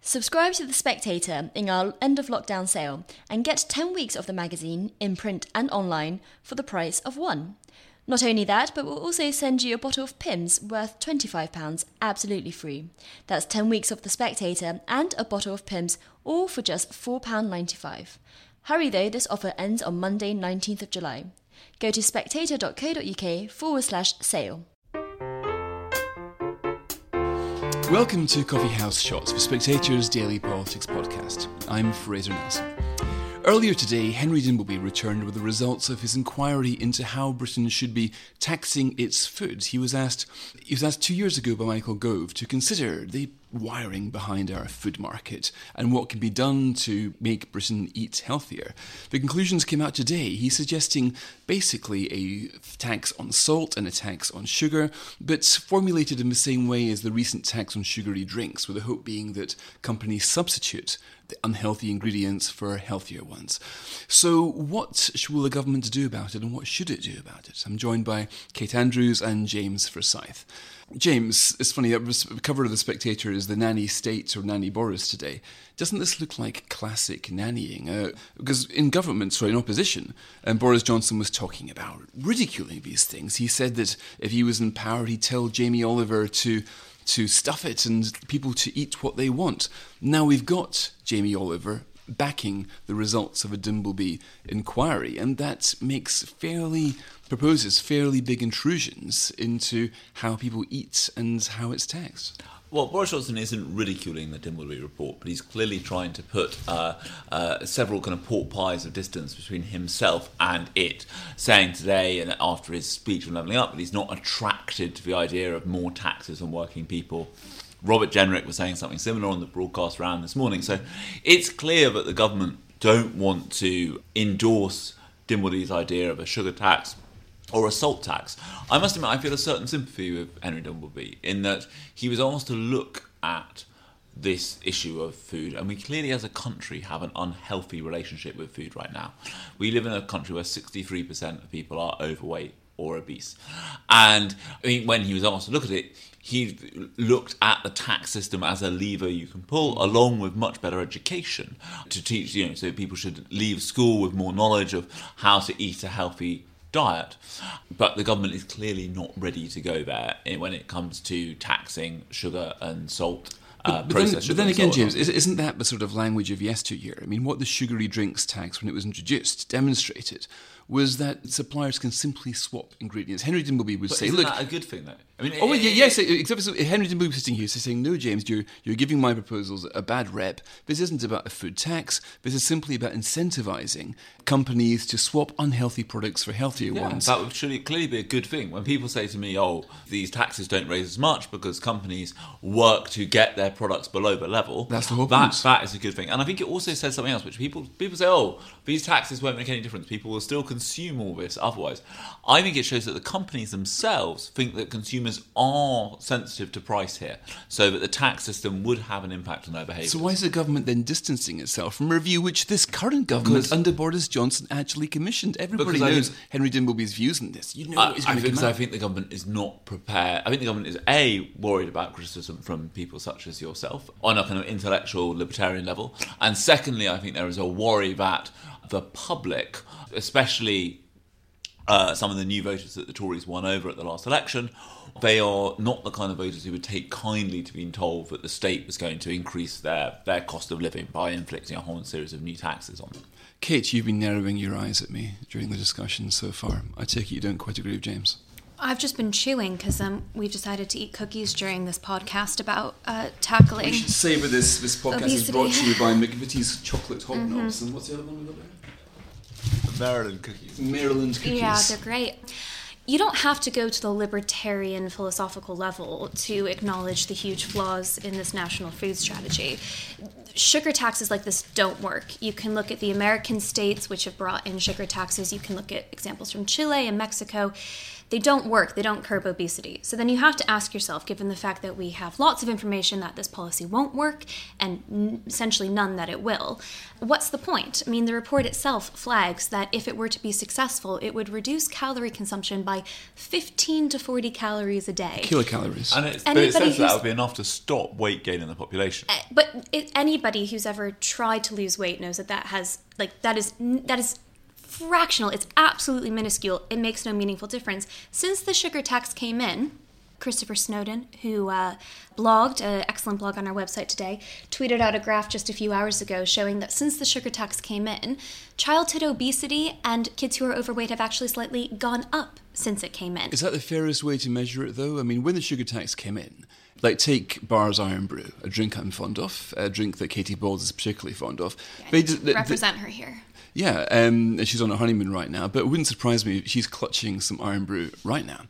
Subscribe to The Spectator in our end-of-lockdown sale and get 10 weeks of the magazine, in print and online, for the price of one. Not only that, but we'll also send you a bottle of Pimm's worth £25 absolutely free. That's 10 weeks of The Spectator and a bottle of Pimm's, all for just £4.95. Hurry though, this offer ends on Monday 19th of July. Go to spectator.co.uk/sale. Welcome to Coffee House Shots, for Spectator's daily politics podcast. I'm Fraser Nelson. Earlier today, Henry Dimbleby returned with the results of his inquiry into how Britain should be taxing its food. He was asked 2 years ago by Michael Gove to consider the wiring behind our food market and what can be done to make Britain eat healthier. The conclusions came out today. He's suggesting basically a tax on salt and a tax on sugar, but formulated in the same way as the recent tax on sugary drinks, with the hope being that companies substitute the unhealthy ingredients for healthier ones. So what will the government do about it, and what should it do about it? I'm joined by Kate Andrews and James Forsyth. James, it's funny, the cover of The Spectator is the nanny state or nanny Boris today. Doesn't this look like classic nannying? Because in opposition, Boris Johnson was talking about ridiculing these things. He said that if he was in power, he'd tell Jamie Oliver to stuff it and people to eat what they want. Now we've got Jamie Oliver backing the results of a Dimbleby inquiry, and that proposes fairly big intrusions into how people eat and how it's taxed. Well, Boris Johnson isn't ridiculing the Dimbleby report, but he's clearly trying to put several kind of pork pies of distance between himself and it, saying today and after his speech on Levelling Up that he's not attracted to the idea of more taxes on working people. Robert Jenrick was saying something similar on the broadcast round this morning. So it's clear that the government don't want to endorse Dimbleby's idea of a sugar tax or a salt tax. I must admit, I feel a certain sympathy with Henry Dimbleby in that he was asked to look at this issue of food, and we clearly as a country have an unhealthy relationship with food right now. We live in a country where 63% of people are overweight or obese. And I mean, when he was asked to look at it, he looked at the tax system as a lever you can pull, along with much better education to teach, so people should leave school with more knowledge of how to eat a healthy diet. But the government is clearly not ready to go there when it comes to taxing sugar and salt. But then again, James, isn't that the sort of language of yesteryear? I mean, what the sugary drinks tax, when it was introduced, demonstrated was that suppliers can simply swap ingredients. Henry Dimbleby would say, "Look, that a good thing, though." I mean, yes. Except Henry Dimbleby was sitting here saying, "No, James, you're giving my proposals a bad rep. This isn't about a food tax. This is simply about incentivising companies to swap unhealthy products for healthier ones." That would surely clearly be a good thing. When people say to me, "Oh, these taxes don't raise as much because companies work to get their products below the level," that's the whole point. That is a good thing. And I think it also says something else, which people say, "Oh, these taxes won't make any difference. People will still consume all this otherwise." I think it shows that the companies themselves think that consumers are sensitive to price here, so that the tax system would have an impact on their behaviour. So why is the government then distancing itself from a review which this current government under Boris Johnson actually commissioned? Everybody knows Henry Dimbleby's views on this. I think the government is not prepared. I think the government is worried about criticism from people such as yourself on a kind of intellectual libertarian level, and secondly, I think there is a worry that the public, especially some of the new voters that the Tories won over at the last election, they are not the kind of voters who would take kindly to being told that the state was going to increase their cost of living by inflicting a whole series of new taxes on them. Kate, you've been narrowing your eyes at me during the discussion so far. I take it you don't quite agree with James. I've just been chewing because we've decided to eat cookies during this podcast about tackling. We should say that this podcast obesity. is brought to you by McVitie's Chocolate Hobnobs. And what's the other one we got there? Maryland cookies. Maryland cookies. Yeah, they're great. You don't have to go to the libertarian philosophical level to acknowledge the huge flaws in this national food strategy. Sugar taxes like this don't work. You can look at the American states which have brought in sugar taxes. You can look at examples from Chile and Mexico. they don't work, they don't curb obesity. So then you have to ask yourself, given the fact that we have lots of information that this policy won't work and essentially none that it will, what's the point? I mean, the report itself flags that if it were to be successful, it would reduce calorie consumption by 15 to 40 calories a day. Kilocalories. And it says that would be enough to stop weight gain in the population. But anybody who's ever tried to lose weight knows that that is fractional. It's absolutely minuscule. It makes no meaningful difference. Since the sugar tax came in, Christopher Snowdon, who blogged, an excellent blog on our website today, tweeted out a graph just a few hours ago showing that since the sugar tax came in, childhood obesity and kids who are overweight have actually slightly gone up since it came in. Is that the fairest way to measure it, though? I mean, when the sugar tax came in, like take Barr's Iron Brew, a drink I'm fond of, a drink that Katie Bowles is particularly fond of. Yeah, represent her here. Yeah, and she's on a honeymoon right now, but it wouldn't surprise me if she's clutching some Iron Brew right now.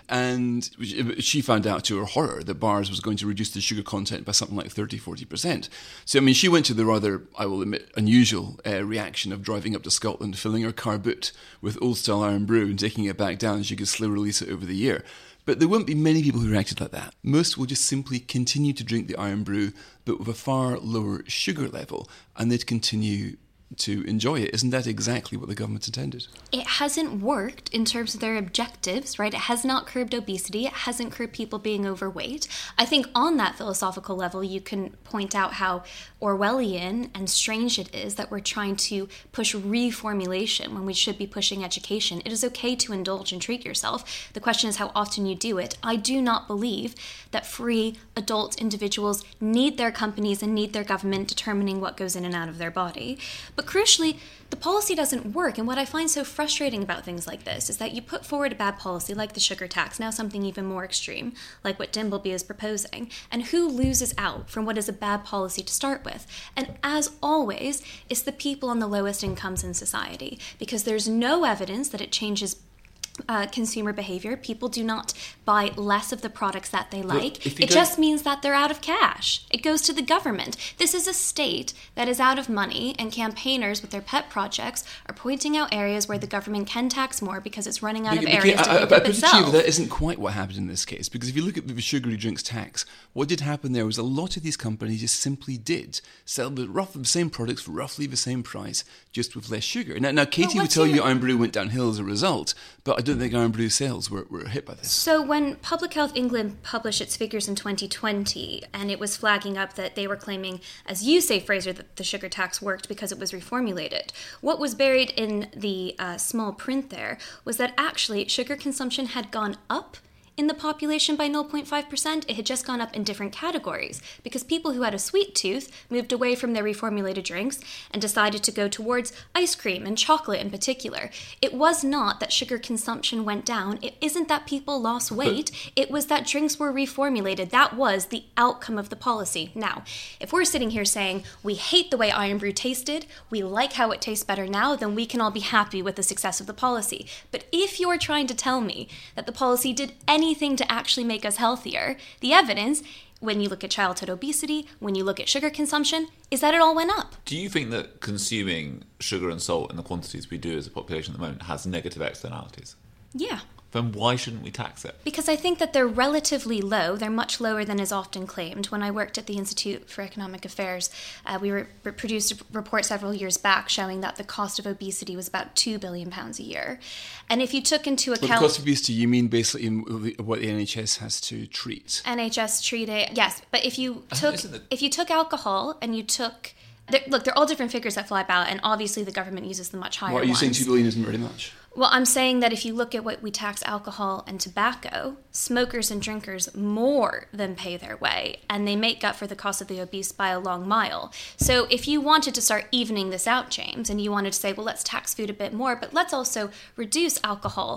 And she found out to her horror that Bar's was going to reduce the sugar content by something like 30-40%. So, I mean, she went to the rather, I will admit, unusual reaction of driving up to Scotland, filling her car boot with old-style Iron Brew and taking it back down, and she could slow release it over the year. But there won't be many people who reacted like that. Most will just simply continue to drink the Iron Brew, but with a far lower sugar level, and they'd continue to enjoy it. Isn't that exactly what the government intended? It hasn't worked in terms of their objectives, right? It has not curbed obesity. It hasn't curbed people being overweight. I think on that philosophical level, you can point out how Orwellian and strange it is that we're trying to push reformulation when we should be pushing education. It is okay to indulge and treat yourself. The question is how often you do it. I do not believe that free adult individuals need their companies and need their government determining what goes in and out of their body. But crucially, the policy doesn't work. And what I find so frustrating about things like this is that you put forward a bad policy like the sugar tax, now something even more extreme, like what Dimbleby is proposing, and who loses out from what is a bad policy to start with? And as always, it's the people on the lowest incomes in society, because there's no evidence that it changes consumer behavior. People do not buy less of the products that they like. It just means that they're out of cash. It goes to the government. This is a state that is out of money, and campaigners with their pet projects are pointing out areas where the government can tax more because it's running out of areas to pick up itself. That isn't quite what happened in this case, because if you look at the sugary drinks tax, what did happen there was a lot of these companies just simply did sell roughly the same products for roughly the same price, just with less sugar. Now Katie would tell you Iron Brew went downhill as a result, but I don't think Iron Brew sales were hit by this. So when Public Health England published its figures in 2020, and it was flagging up that they were claiming, as you say, Fraser, that the sugar tax worked because it was reformulated, what was buried in the small print there was that actually sugar consumption had gone up in the population by 0.5%. It had just gone up in different categories because people who had a sweet tooth moved away from their reformulated drinks and decided to go towards ice cream and chocolate in particular. It was not that sugar consumption went down. It isn't that people lost weight. It was that drinks were reformulated. That was the outcome of the policy. Now, if we're sitting here saying we hate the way Iron Brew tasted, we like how it tastes better now, then we can all be happy with the success of the policy. But if you're trying to tell me that the policy did anything to actually make us healthier, the evidence, when you look at childhood obesity, when you look at sugar consumption, is that it all went up. Do you think that consuming sugar and salt in the quantities we do as a population at the moment has negative externalities? Yeah. Then why shouldn't we tax it? Because I think that they're relatively low. They're much lower than is often claimed. When I worked at the Institute for Economic Affairs, we produced a report several years back showing that the cost of obesity was about £2 billion a year. And if you took into account... But the cost of obesity, you mean basically what the NHS has to treat? NHS treat it, yes. But if you took alcohol and you took... Look, they're all different figures that fly about, and obviously the government uses the much higher ones. What are you saying, $2 billion isn't very much? Well, I'm saying that if you look at what we tax alcohol and tobacco, smokers and drinkers more than pay their way, and they make up for the cost of the obese by a long mile. So if you wanted to start evening this out, James, and you wanted to say, well, let's tax food a bit more, but let's also reduce alcohol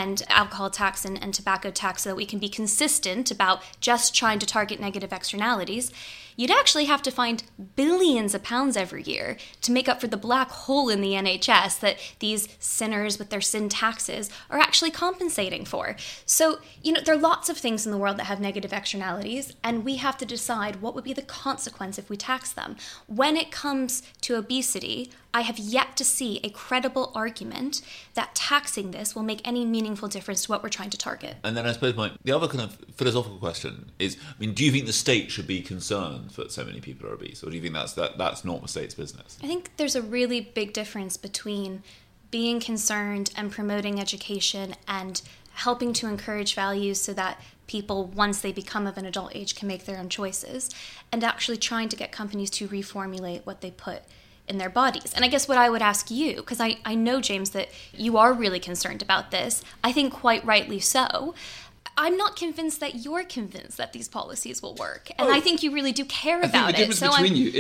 tax and tobacco tax so that we can be consistent about just trying to target negative externalities, you'd actually have to find billions of pounds every year to make up for the black hole in the NHS that these sinners with their their sin taxes are actually compensating for. So, there are lots of things in the world that have negative externalities, and we have to decide what would be the consequence if we tax them. When it comes to obesity, I have yet to see a credible argument that taxing this will make any meaningful difference to what we're trying to target. And then I suppose the other kind of philosophical question is, do you think the state should be concerned that so many people are obese, or do you think that's not the state's business? I think there's a really big difference between being concerned and promoting education and helping to encourage values so that people, once they become of an adult age, can make their own choices, and actually trying to get companies to reformulate what they put in their bodies. And I guess what I would ask you, because I know, James, that you are really concerned about this, I think quite rightly so. I'm not convinced that you're convinced that these policies will work. And I think you really do care about it. The difference between you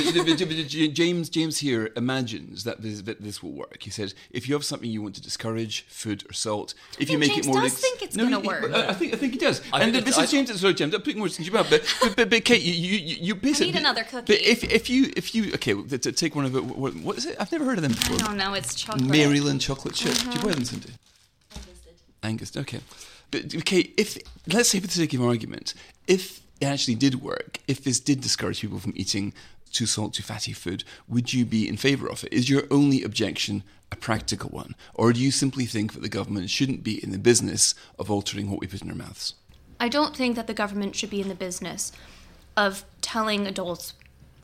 is James here imagines that this will work. He says, if you have something you want to discourage, food or salt, if you make James it more... does think it's going to work. I think he does. Sorry, James, I'm putting words into your mouth, but Kate, you basically... I need another cookie. But if you... Okay, take one of it. What is it? I've never heard of them before. I don't know, it's chocolate. Maryland chocolate chip. Do you buy them, Cindy? Angus, okay. But, okay, let's say for the sake of argument, if it actually did work, if this did discourage people from eating too salt, too fatty food, would you be in favour of it? Is your only objection a practical one? Or do you simply think that the government shouldn't be in the business of altering what we put in our mouths? I don't think that the government should be in the business of telling adults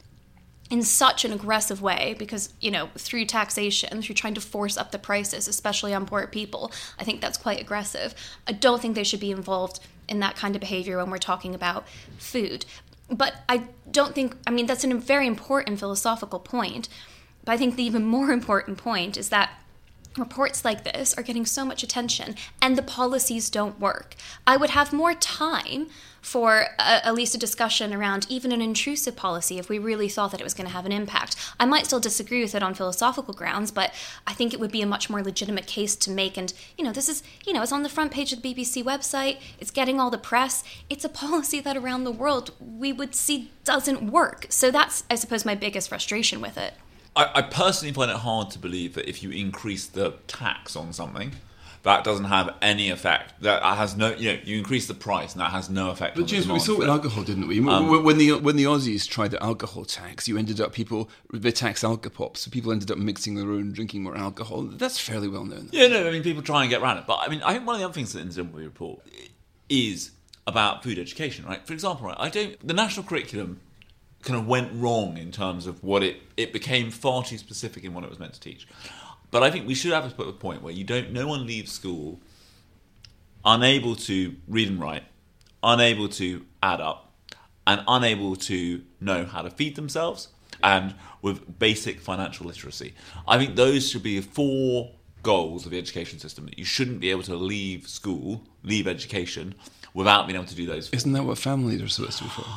in such an aggressive way, because, through taxation, through trying to force up the prices, especially on poor people, I think that's quite aggressive. I don't think they should be involved in that kind of behavior when we're talking about food. But I don't think, that's a very important philosophical point, but I think the even more important point is that reports like this are getting so much attention and the policies don't work. I would have more time for at least a discussion around even an intrusive policy if we really thought that it was going to have an impact. I might still disagree with it on philosophical grounds, but I think it would be a much more legitimate case to make. And, this is, it's on the front page of the BBC website. It's getting all the press. It's a policy that around the world we would see doesn't work. So that's, I suppose, my biggest frustration with it. I personally find it hard to believe that if you increase the tax on something, that doesn't have any effect. That has no, you increase the price and that has no effect. But James, we saw it with alcohol, didn't we? When the Aussies tried the alcohol tax, they taxed alcopops, so people ended up mixing their own, drinking more alcohol. That's fairly well known. Yeah, no, people try and get around it. But I think one of the other things that in the Dimbleby report is about food education, right? For example, the national curriculum kind of went wrong in terms of what it became far too specific in what it was meant to teach. But I think we should have a point where no one leaves school unable to read and write, unable to add up, and unable to know how to feed themselves, and with basic financial literacy. I think those should be 4 goals of the education system, that you shouldn't be able to leave school, leave education, without being able to do those. Isn't that what families are supposed to be for?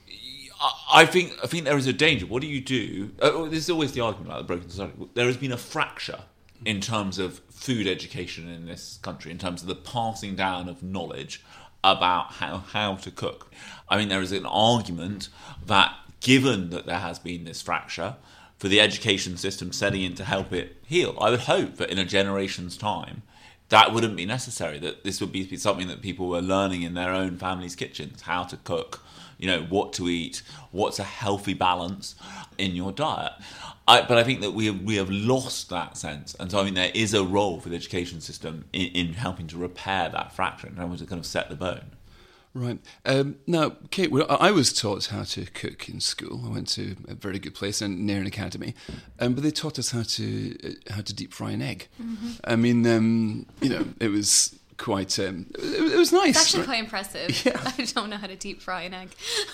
I think there is a danger. What do you do? There's always the argument about the broken society. There has been a fracture in terms of food education in this country, in terms of the passing down of knowledge about how to cook. There is an argument that, given that there has been this fracture, for the education system setting in to help it heal, I would hope that in a generation's time, that wouldn't be necessary, that this would be something that people were learning in their own families' kitchens, how to cook, what to eat, what's a healthy balance in your diet. But I think that we have lost that sense. And so there is a role for the education system in helping to repair that fracture and helping to kind of set the bone. Right. Now, Kate, I was taught how to cook in school. I went to a very good place, Nairn Academy, but they taught us how to deep fry an egg. Mm-hmm. It was quite. It was nice. It's actually quite impressive. Yeah. I don't know how to deep fry an egg.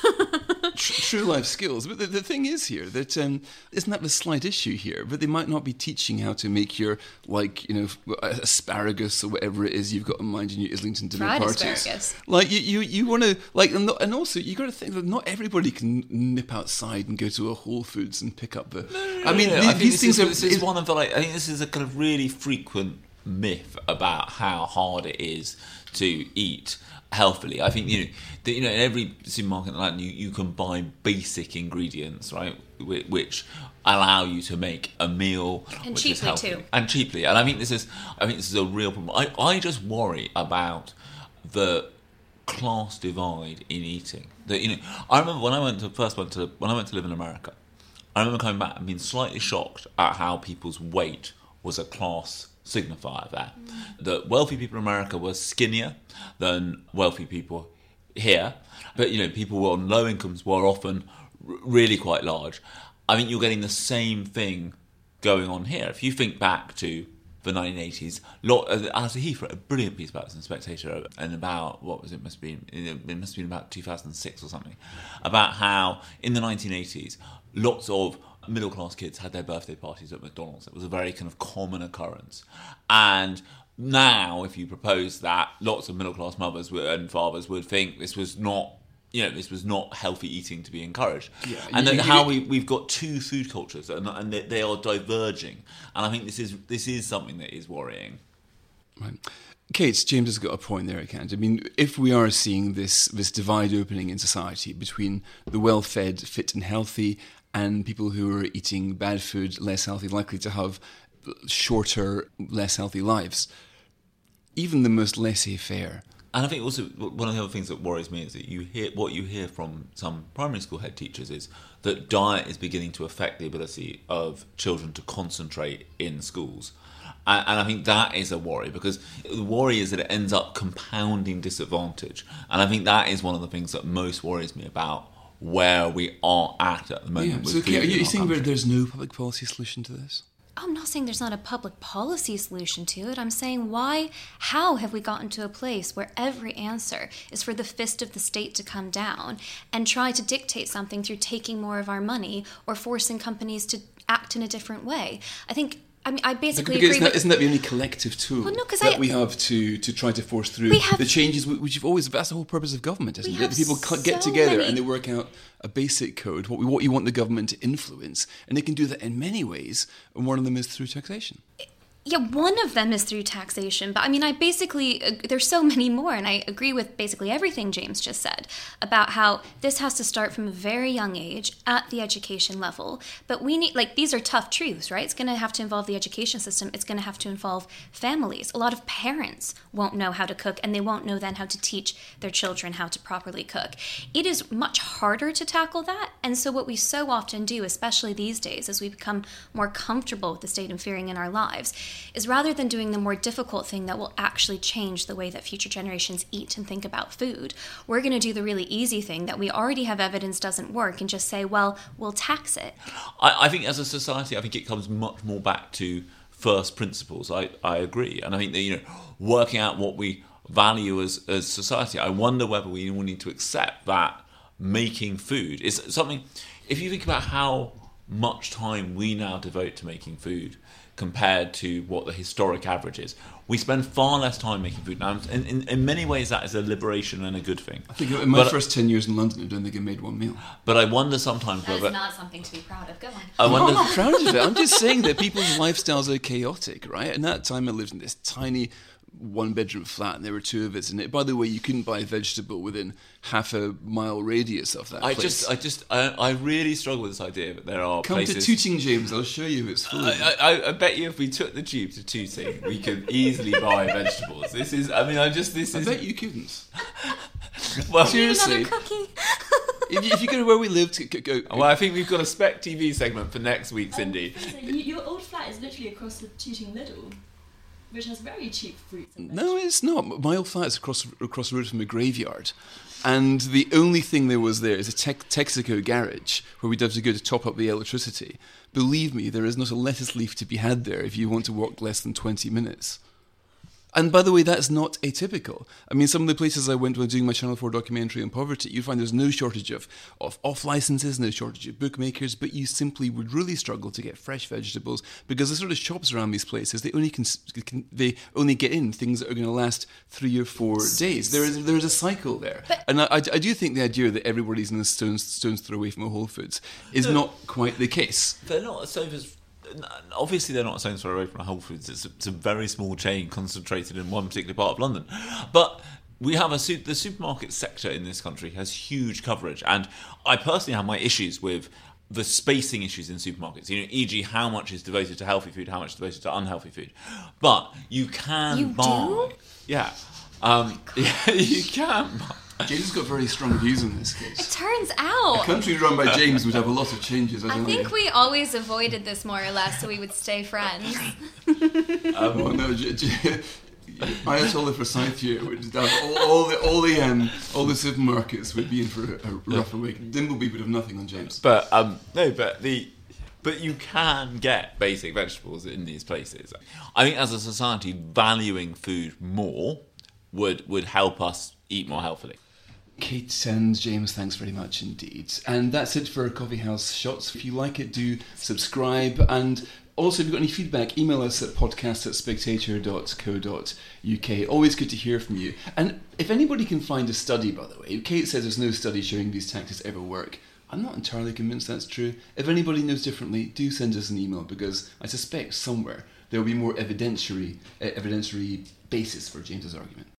True life skills. But the thing is here that isn't that the slight issue here? But they might not be teaching how to make your asparagus or whatever it is you've got in mind in your Islington dinner fried parties. Asparagus. You want to and also you got to think that not everybody can nip outside and go to a Whole Foods and pick up the. I think this is one of the I think this is a kind of really frequent myth about how hard it is to eat healthily. I think in every supermarket like that, you can buy basic ingredients, right, which allow you to make a meal and which cheaply is healthy. too. And cheaply. And I think this is a real problem. I just worry about the class divide in eating. I remember when I went to live in America, I remember coming back and being slightly shocked at how people's weight was a class signifier there. That wealthy people in America were skinnier than wealthy people here, but people on low incomes were often really quite large. I think you're getting the same thing going on here. If you think back to the 1980s, Alistair Heath wrote a brilliant piece about this in Spectator, and about, it must have been about 2006 or something, about how in the 1980s, lots of middle-class kids had their birthday parties at McDonald's. It was a very kind of common occurrence. And now, if you propose that, lots of middle-class mothers and fathers would think this was not healthy eating to be encouraged. Yeah, and then we've got two food cultures, and they are diverging. And I think this is something that is worrying. Right. Kate, James has got a point there, Kent. I mean, if we are seeing this divide opening in society between the well-fed, fit and healthy, and people who are eating bad food, less healthy, likely to have shorter, less healthy lives, even the most laissez-faire. And I think also one of the other things that worries me is that you hear from some primary school head teachers is that diet is beginning to affect the ability of children to concentrate in schools. And I think that is a worry, because the worry is that it ends up compounding disadvantage. And I think that is one of the things that most worries me about where we are at the moment. Yeah. So, are you saying there's no public policy solution to this? I'm not saying there's not a public policy solution to it. I'm saying how have we gotten to a place where every answer is for the fist of the state to come down and try to dictate something through taking more of our money or forcing companies to act in a different way? I basically agree with... Isn't that the only collective tool we have to try to force through the changes which you've always... That's the whole purpose of government, isn't it? People get together and they work out a basic code, what you want the government to influence, and they can do that in many ways, and one of them is through taxation. Yeah, one of them is through taxation, but there's so many more, and I agree with basically everything James just said about how this has to start from a very young age at the education level. But we need, these are tough truths, right? It's going to have to involve the education system. It's going to have to involve families. A lot of parents won't know how to cook, and they won't know then how to teach their children how to properly cook. It is much harder to tackle that, and so what we so often do, especially these days, as we become more comfortable with the state interfering in our lives, is rather than doing the more difficult thing that will actually change the way that future generations eat and think about food, we're going to do the really easy thing that we already have evidence doesn't work and just say, well, we'll tax it. I think as a society, it comes much more back to first principles. I agree. And I think that, working out what we value as society, I wonder whether we all need to accept that making food is something... If you think about how much time we now devote to making food compared to what the historic average is, we spend far less time making food now. In many ways, that is a liberation and a good thing. I think in my first 10 years in London, I don't think I made one meal. But I wonder sometimes whether... That's not something to be proud of. Go on. I'm not proud of it. I'm just saying that people's lifestyles are chaotic, right? And that time I lived in this tiny one-bedroom flat, and there were two of us in it. By the way, you couldn't buy a vegetable within half a mile radius of that place. I really struggle with this idea that there are places... Come to Tooting, James. I'll show you it's full. I bet you if we took the tube to Tooting, we could easily buy vegetables. I bet you couldn't. Well, seriously. If you go to where we lived, go. Well, I think we've got a Spec TV segment for next week, Cindy. Your old flat is literally across the Tooting Lidl, which has very cheap fruits and vegetables. No, it's not. My old flat is across the road from a graveyard. And the only thing there was there is a Texaco garage where we'd have to go to top up the electricity. Believe me, there is not a lettuce leaf to be had there if you want to walk less than 20 minutes. And by the way, that's not atypical. I mean, some of the places I went when doing my Channel 4 documentary on poverty, you'd find there's no shortage of off-licenses, no shortage of bookmakers, but you simply would really struggle to get fresh vegetables because the sort of shops around these places, they only get in things that are going to last 3 or 4 days. There is a cycle there. And I do think the idea that everybody's in a stone's throw away from a Whole Foods is not quite the case. They're not. So obviously they're not a stone's throw away from a Whole Foods. It's a very small chain concentrated in one particular part of London. But we have the supermarket sector in this country has huge coverage, and I personally have my issues with the spacing issues in supermarkets. E.g., how much is devoted to healthy food, how much is devoted to unhealthy food. But you can buy. Do? Yeah. Yeah, you can buy. James has got very strong views on this It case. turns A out. country run by James would have a lot of changes. I think we always avoided this more or less so we would stay friends. Oh no, Ayatollah Forsyth here would have all the supermarkets would be in for a rougher week. Dimbleby would have nothing on James. But but you can get basic vegetables in these places. I think as a society, valuing food more would help us eat more healthily. Kate and James, thanks very much indeed. And that's it for Coffee House Shots. If you like it, do subscribe. And also, if you've got any feedback, email us at podcast@spectator.co.uk. Always good to hear from you. And if anybody can find a study, by the way, Kate says there's no study showing these tactics ever work. I'm not entirely convinced that's true. If anybody knows differently, do send us an email, because I suspect somewhere there will be more evidentiary basis for James's argument.